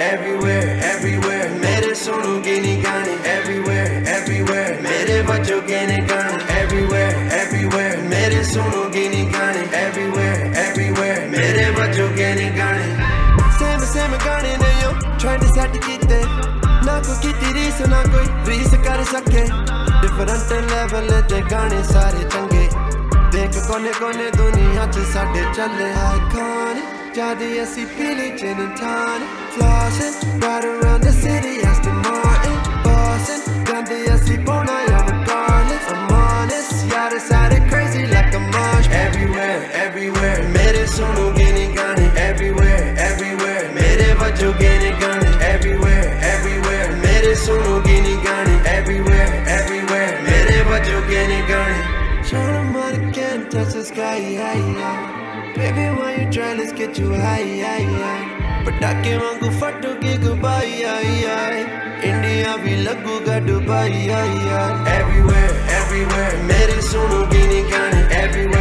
everywhere everywhere मेरे सुनोगे नहीं गाने everywhere everywhere मेरे बजोगे नहीं गाने everywhere everywhere मेरे सुनोगे नहीं गाने everywhere everywhere मेरे बजोगे नहीं गाने same गाने ने yo trying to set कीते ना कोई कीती रीस ना कोई रीस कर सके different level ते गाने सारे चंगे देख कोने कोने दुनिया च साडे चले iconic Jadi asi pilih jenin tani Flossing, right around the city, Aston Martin Bossing, gandhi asi bona, yeah regardless I'm honest, yeah decided crazy like a marsh Everywhere, everywhere, mere sunoge nahi gaane Everywhere, everywhere, mere bajoge nahi gaane Everywhere, everywhere, mere sunoge nahi gaane Everywhere, everywhere, mere bajoge nahi gaane Tryna money can't touch the sky, yeah, yeah Baby, why you try? Let's get you high, Patake wangu fatoge goodbye, India bhi laguga Dubai, Everywhere, everywhere, mere sunoge nahi gaane Everywhere